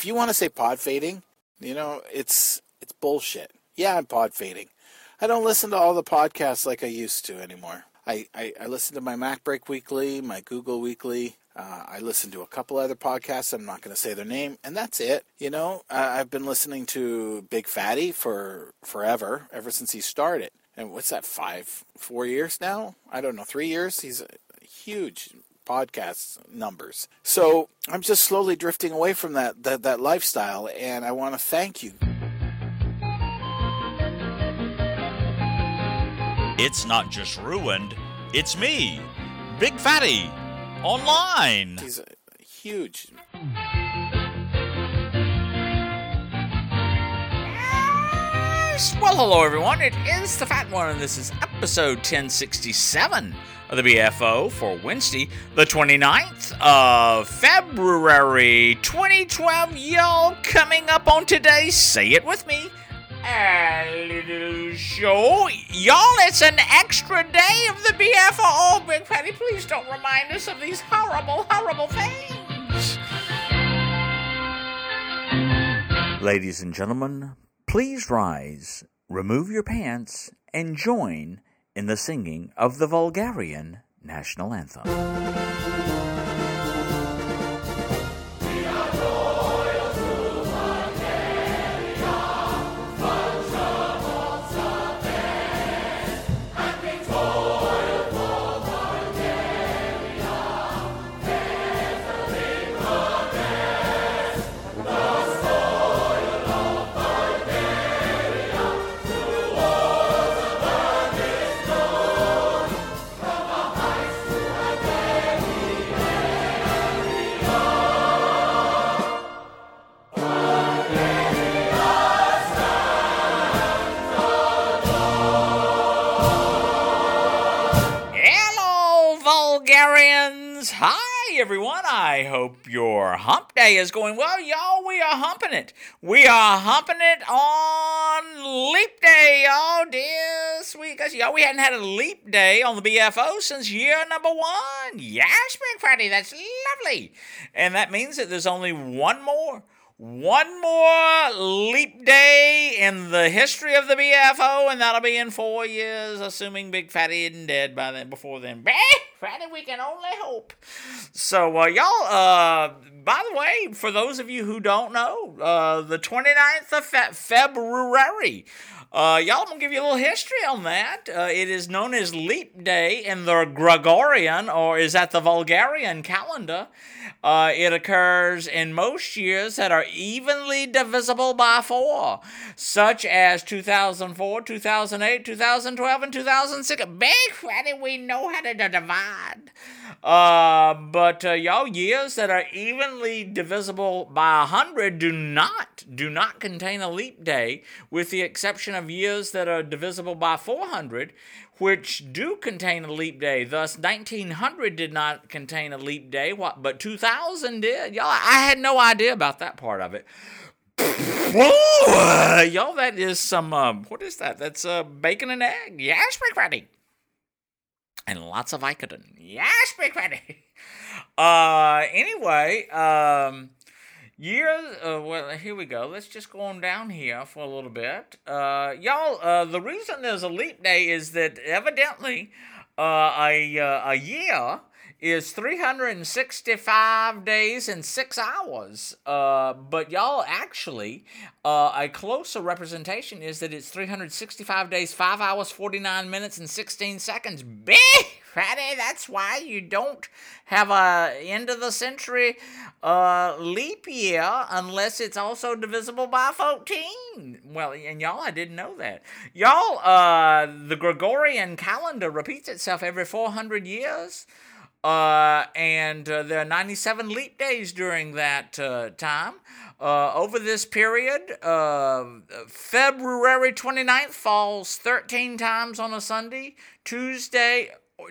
if you want to say pod fading, it's bullshit. Yeah, I'm pod fading. I don't listen to all the podcasts like I used to anymore. I listen to my MacBreak Weekly, my Google Weekly. I listen to a couple other podcasts. I'm not going to say their name, and that's it. I've been listening to Big Fatty for forever, ever since he started. And what's that, 4 years now? I don't know, 3 years? He's a huge podcast numbers. So I'm just slowly drifting away from that lifestyle, and I want to thank you. It's not just ruined, it's me, Big Fatty, online. He's huge. Well, hello everyone, it is the Fat One, and this is episode 1067 of the BFO for Wednesday, the 29th of February, 2012. Y'all, coming up on today's Say It With Me, a little show. Y'all, it's an extra day of the BFO. Oh, Big Fatty, please don't remind us of these horrible, horrible things. Ladies and gentlemen, please rise, remove your pants, and join in the singing of the Bulgarian national anthem. Hi, everyone. I hope your hump day is going well. Y'all, we are humping it. We are humping it on Leap Day, y'all. This week, y'all, we hadn't had a Leap Day on the BFO since year number 1. Yes, Big Friday, that's lovely. And that means that there's only one more Leap Day in the history of the BFO, and that'll be in 4 years, assuming Big Fatty isn't dead by then. Before then, Fatty, we can only hope. So, y'all, by the way, for those of you who don't know, the 29th of February, y'all, I'm going to give you a little history on that. It is known as Leap Day in the Gregorian, or is that the Bulgarian calendar. It occurs in most years that are evenly divisible by 4, such as 2004, 2008, 2012, and 2006. Big Fatty, we know how to divide. But y'all, years that are evenly divisible by 100 do not contain a leap day, with the exception of years that are divisible by 400, which do contain a leap day. Thus, 1900 did not contain a leap day, but 2000 did. Y'all, I had no idea about that part of it. Y'all, that is some, what is that? That's bacon and egg. Yes, Big Fatty. And lots of Vicodin. Yes, Big Fatty. Anyway, well, here we go. Let's just go on down here for a little bit. Y'all, the reason there's a leap day is that evidently a year is 365 days and 6 hours. But y'all, actually, a closer representation is that it's 365 days, 5 hours, 49 minutes, and 16 seconds. Big Fatty, that's why you don't have a end of the century leap year unless it's also divisible by 14. Well, and y'all, I didn't know that. Y'all, the Gregorian calendar repeats itself every 400 years. And there are 97 leap days during that time. Over this period, February 29th falls 13 times on a Sunday, Tuesday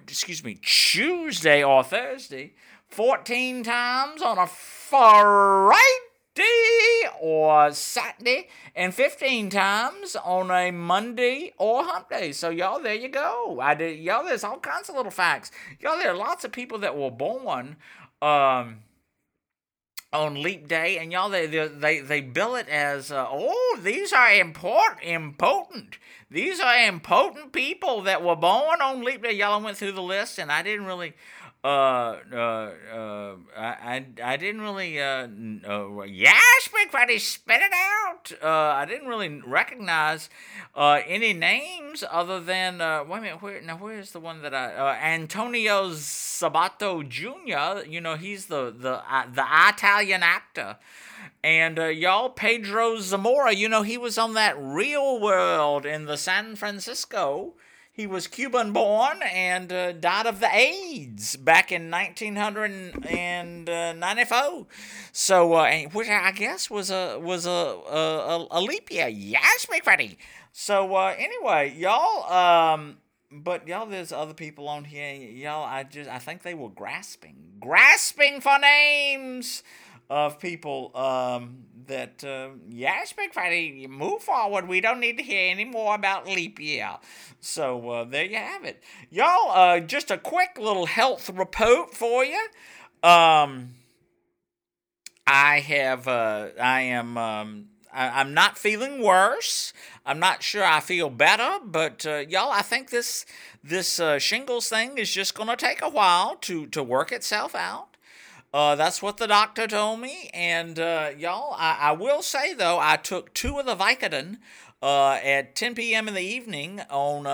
or Thursday, 14 times on a Friday or Saturday, and 15 times on a Monday or hump day. So, y'all, there you go. Y'all, there's all kinds of little facts. Y'all, there are lots of people that were born on Leap Day, and y'all, they bill it as, these are important. These are important people that were born on Leap Day. Y'all, I went through the list, and I didn't really, I didn't really, yes, Big Fatty, spit it out. I didn't really recognize any names other than, wait a minute, where's the one that Antonio Sabato Jr., he's the Italian actor. And y'all, Pedro Zamora, he was on that Real World in the San Francisco. He was Cuban-born and died of the AIDS back in 1994. So, which I guess was a leap year. Yes, Big Fatty. So, anyway, y'all, but y'all, there's other people on here. Y'all, I think they were grasping for names of people that, yes, Big Fatty, move forward. We don't need to hear any more about leap year. So there you have it. Y'all, just a quick little health report for you. I'm not feeling worse. I'm not sure I feel better, but y'all, I think this shingles thing is just going to take a while to work itself out. That's what the doctor told me, and y'all, I will say though, I took 2 of the Vicodin at 10 p.m. in the evening on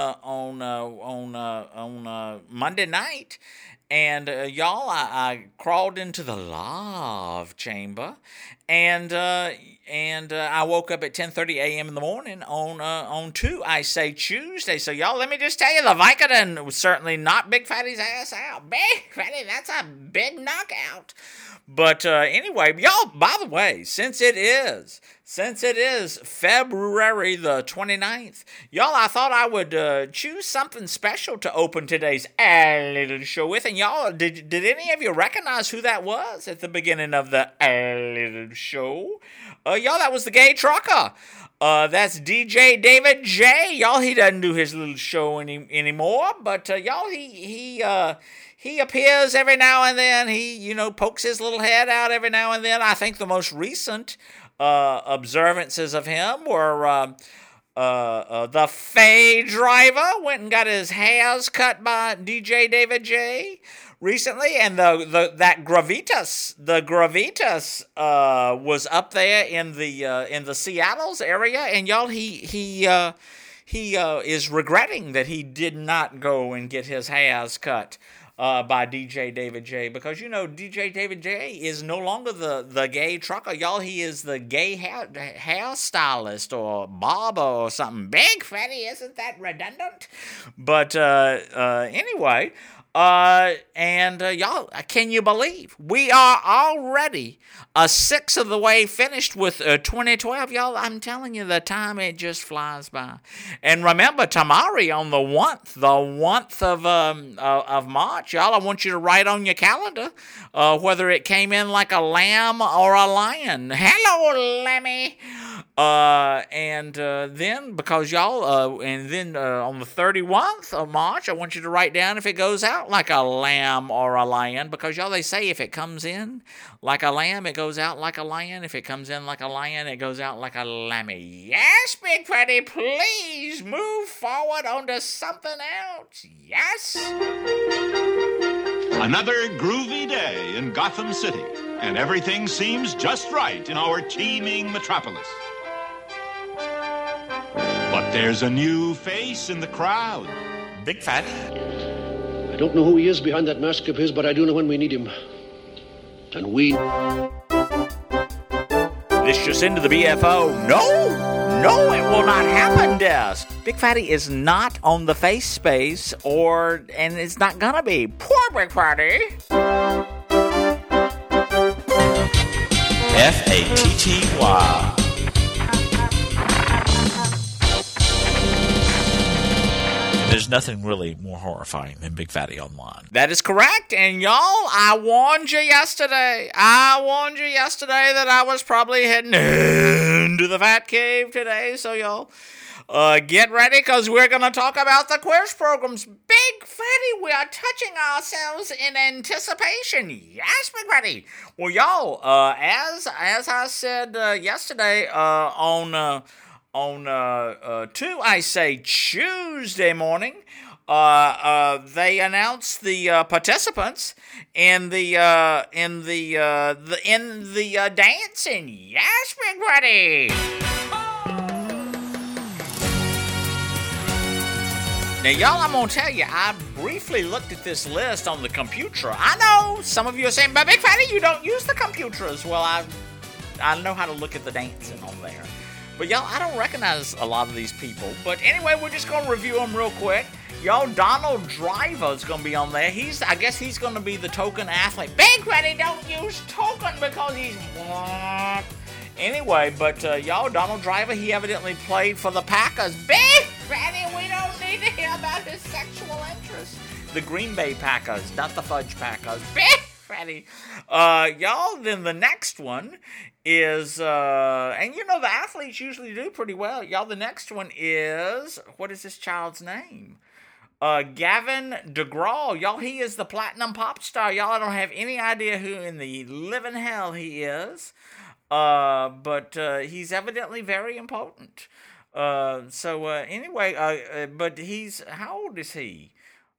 Monday night, and y'all, I crawled into the love chamber, and I woke up at 10:30 a.m. in the morning on Tuesday. So y'all, let me just tell you, the Vicodin was certainly not Big Fatty's ass out. Big Fatty, that's a big knockout. But anyway, y'all, by the way, since it is February the 29th, y'all, I thought I would choose something special to open today's little show with. And y'all, did any of you recognize who that was at the beginning of the little show? Y'all, that was the Gay Trucker. That's DJ David J. Y'all, he doesn't do his little show anymore, but y'all, he appears every now and then. He, pokes his little head out every now and then. I think the most recent observances of him were the Faye Driver went and got his hairs cut by DJ David J. recently, and that Gravitas was up there in the Seattle's area, and y'all, he is regretting that he did not go and get his hairs cut by DJ David J, because DJ David J is no longer the gay trucker, y'all. He is the gay hairstylist or barber or something. Big Fatty, isn't that redundant? But anyway. Y'all, can you believe we are already a sixth of the way finished with 2012, y'all? I'm telling you, the time, it just flies by. And remember, Tamari on the 1st of March, y'all, I want you to write on your calendar whether it came in like a lamb or a lion. Hello, Lemmy. Then, because y'all, on the 31st of March, I want you to write down if it goes out like a lamb or a lion, because y'all, they say if it comes in like a lamb, it goes out like a lion. If it comes in like a lion, it goes out like a lammy. Yes, Big Fatty, please move forward onto something else. Yes. Another groovy day in Gotham City, and everything seems just right in our teeming metropolis. But there's a new face in the crowd. Big Fatty. I don't know who he is behind that mask of his, but I do know when we need him. And we... This just into the BFO. No, it will not happen, Des. Big Fatty is not on the face space, and it's not gonna be. Poor Big Fatty. There's nothing really more horrifying than Big Fatty Online. That is correct, and y'all, I warned you yesterday. That I was probably heading into the Fat Cave today, so y'all, get ready, because we're going to talk about the quiz programs. Big Fatty, we are touching ourselves in anticipation. Yes, Big Fatty. Well, y'all, as I said yesterday on Tuesday morning, they announced the participants in the dancing. Yes, Big Buddy. Now, y'all, I'm gonna tell you, I briefly looked at this list on the computer. I know some of you are saying, but Big Fatty, you don't use the computers. Well, I know how to look at the dancing on there. But y'all, I don't recognize a lot of these people. But anyway, we're just going to review them real quick. Y'all, Donald Driver is going to be on there. I guess he's going to be the token athlete. Big Fatty, don't use token because he's... Anyway, but y'all, Donald Driver, he evidently played for the Packers. Big Fatty, we don't need to hear about his sexual interest. The Green Bay Packers, not the Fudge Packers. Big Fatty. Y'all, then the next one is, and you know the athletes usually do pretty well. Y'all, the next one is, what is this child's name? Gavin DeGraw. Y'all, he is the platinum pop star. Y'all, I don't have any idea who in the living hell he is. But he's evidently very important. Anyway, but he's, how old is he?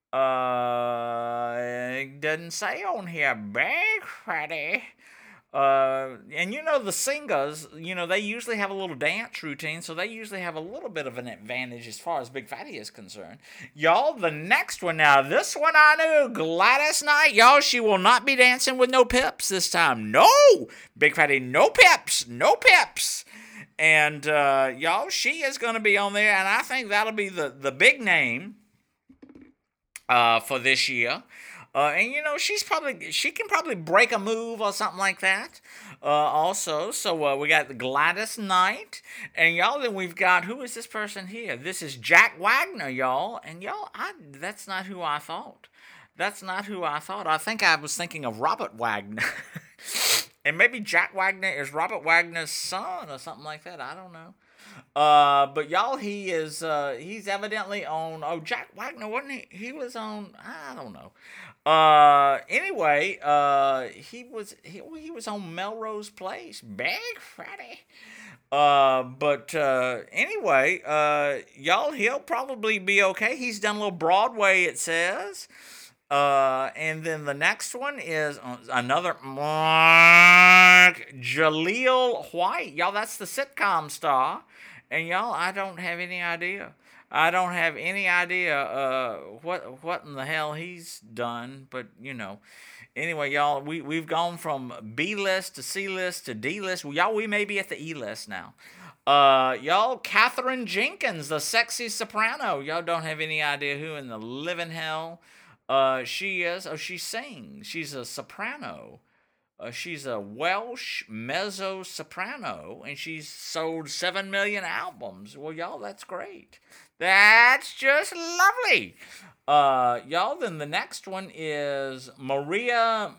It doesn't say on here. Big Fatty. And you know the singers, you know, they usually have a little dance routine, so they usually have a little bit of an advantage as far as Big Fatty is concerned. Y'all, the next one now, this one I knew, Gladys Knight. Y'all, she will not be dancing with no pips this time. No! Big Fatty, no pips. And, y'all, she is going to be on there, and I think that'll be the big name for this year. And you know, she can probably break a move or something like that. Also, so we got Gladys Knight, and y'all, then we've got, who is this person here? This is Jack Wagner, y'all, and y'all, that's not who I thought. I think I was thinking of Robert Wagner, and maybe Jack Wagner is Robert Wagner's son or something like that. I don't know. But y'all, he's evidently on, Jack Wagner, wasn't he? He was on, I don't know. Anyway, he was on Melrose Place. Big Fatty. Anyway, y'all, he'll probably be okay. He's done a little Broadway, it says. And then the next one is another Mark Jaleel White. Y'all, that's the sitcom star. And y'all, I don't have any idea. what in the hell he's done, but you know. Anyway, y'all, we've gone from B-list to C-list to D-list. Y'all, we may be at the E-list now. Y'all, Katherine Jenkins, the sexy soprano. Y'all don't have any idea who in the living hell she is. Oh, she sings. She's a soprano. She's a Welsh mezzo-soprano, and she's sold 7 million albums. Well, y'all, that's great. That's just lovely. Y'all, then the next one is Maria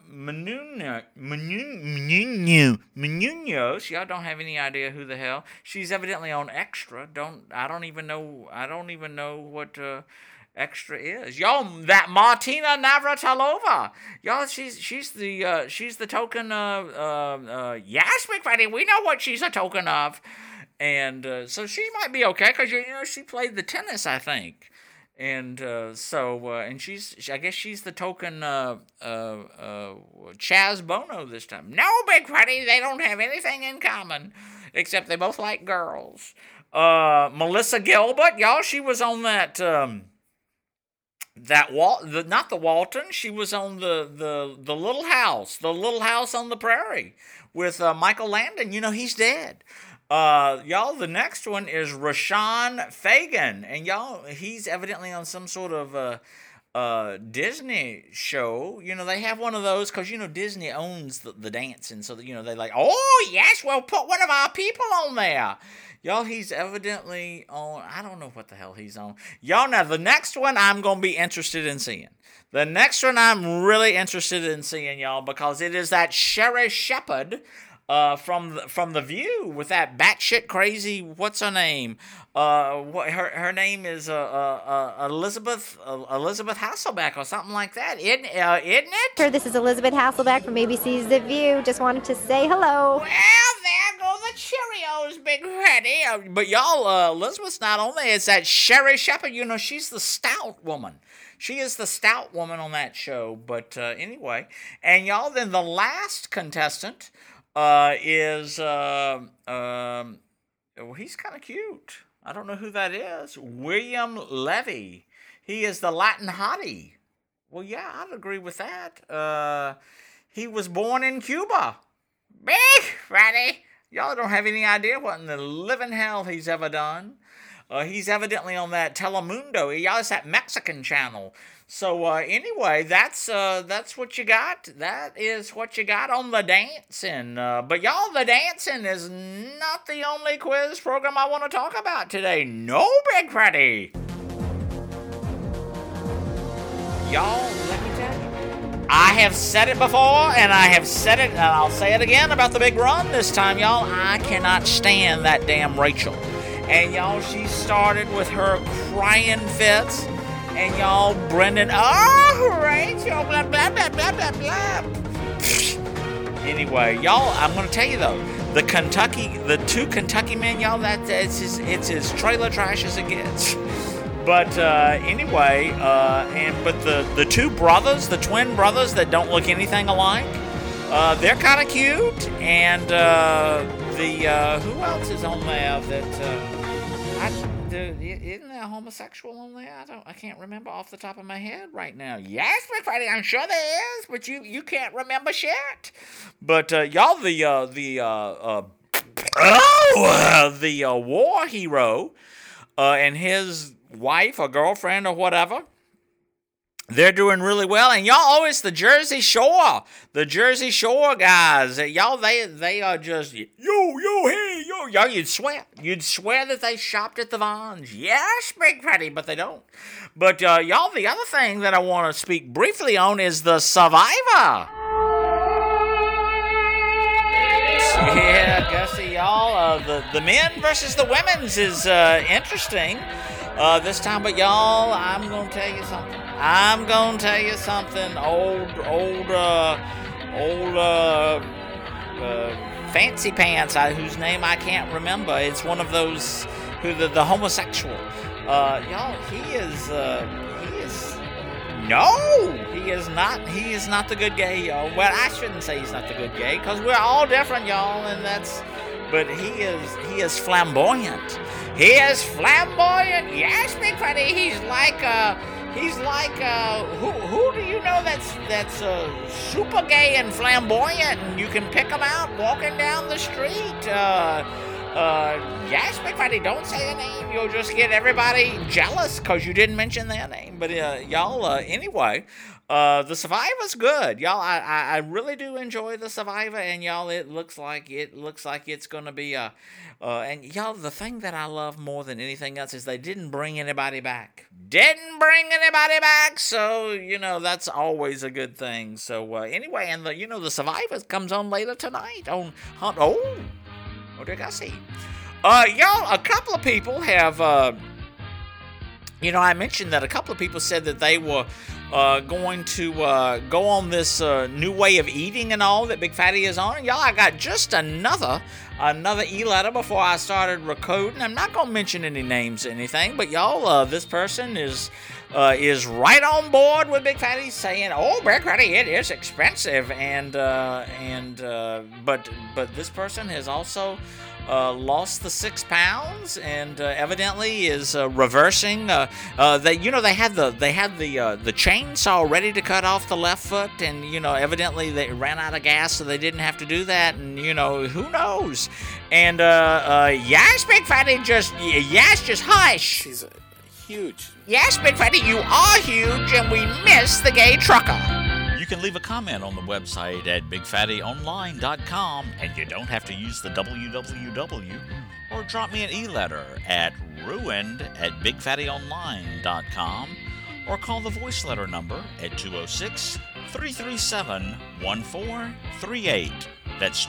Menounos. Y'all don't have any idea who the hell. She's evidently on Extra. I don't even know what Extra is. Y'all, that Martina Navratilova. Y'all, she's the token yes, Big Fatty, we know what she's a token of. And so she might be okay, because you know she played the tennis, I think. And and I guess she's the token Chaz Bono this time. No, Big Fatty, they don't have anything in common except they both like girls. Melissa Gilbert, y'all, she was on that not the Walton. She was on the Little House, on the Prairie, with Michael Landon. You know, he's dead. Y'all, the next one is Rashawn Fagan, and y'all, he's evidently on some sort of Disney show. You know, they have one of those because, you know, Disney owns the dancing, so that, you know, they like, oh yes, well, put one of our people on there. Y'all, he's evidently on, I don't know what the hell he's on. Y'all, now the next one I'm going to be interested in seeing. The next one I'm really interested in seeing, y'all, because it is that Sherry Shepherd from the View with that batshit crazy, what's her name? Her name is Elizabeth Hasselbeck or something like that, isn't it? Sure, this is Elizabeth Hasselbeck from ABC's The View. Just wanted to say hello. Well, there go the Cheerios, Big Freddy. But y'all, Elizabeth's not only, it's that Sherry Shepherd. You know, she's the stout woman. She is the stout woman on that show. But anyway, and y'all, then the last contestant is, well, he's kind of cute. I don't know who that is. William Levy. He is the Latin hottie. Well, yeah, I'd agree with that. He was born in Cuba. Big Freddy. Y'all don't have any idea what in the living hell he's ever done. He's evidently on that Telemundo. Y'all, it's that Mexican channel. So anyway, that's what you got. That is what you got on the dancing. But y'all, the dancing is not the only quiz program I want to talk about today. No, Big Freddy. Y'all, let me tell you. I have said it before, and I have said it, and I'll say it again about the big run this time, y'all. I cannot stand that damn Rachel. And y'all, she started with her crying fits. And y'all, Brendan, oh, Rachel, blah, blah, blah, blah, blah, blah. Anyway, y'all, I'm going to tell you, though, the two Kentucky men, y'all, it's as trailer trash as it gets. But anyway, but the two brothers, the twin brothers that don't look anything alike, they're kind of cute. And who else is on there isn't there a homosexual on there? I can't remember off the top of my head right now. Yes, McFreddy, I'm sure there is, but you can't remember shit. But y'all, the war hero and his wife or girlfriend or whatever, they're doing really well. And y'all, always the Jersey Shore guys. Y'all, they are just, hey, yo. Y'all, you'd swear that they shopped at the Vons. Yes, Big Freddy, but they don't. But y'all, the other thing that I want to speak briefly on is the Survivor. Yeah, Gussie, y'all, the men versus the women's is interesting this time. But y'all, I'm gonna tell you something. Old Fancy Pants, whose name I can't remember. It's one of those who the homosexual. Y'all, he is not. He is not the good gay, y'all. Well, I shouldn't say he's not the good gay, because we're all different, y'all, and that's. But he is flamboyant. He is flamboyant. Yes, Big Freddy. He's like who do you know that's super gay and flamboyant, and you can pick him out walking down the street. Yes, Big Freddy, don't say a name. You'll just get everybody jealous because you didn't mention their name. But y'all, anyway, the Survivor's good, y'all. I really do enjoy the Survivor, and y'all, it looks like it's gonna be and y'all, the thing that I love more than anything else is they didn't bring anybody back. So that's always a good thing. So anyway, and the Survivor comes on later tonight on Hunt. What did I see? Y'all, a couple of people have, I mentioned that a couple of people said that they were going to go on this new way of eating and all that Big Fatty is on. And y'all, I got just another e-letter before I started recording. I'm not going to mention any names or anything, but y'all, this person is right on board with Big Fatty, saying, "Oh, Big Fatty, it is expensive," but this person has also lost the 6 pounds and evidently is reversing. They had the chainsaw ready to cut off the left foot, and evidently they ran out of gas, so they didn't have to do that. And who knows? And yes, Big Fatty, just hush. She's huge. Yes, Big Fatty, you are huge, and we miss the gay trucker. You can leave a comment on the website at bigfattyonline.com, and you don't have to use the www, or drop me an e-letter at ruined@bigfattyonline.com, or call the voice letter number at 206-337-1438. That's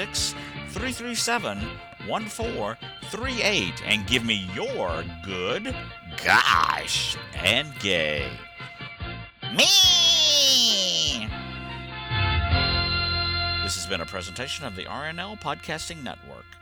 206-337-1438, and give me your good, gosh, and gay. Me! This has been a presentation of the RNL Podcasting Network.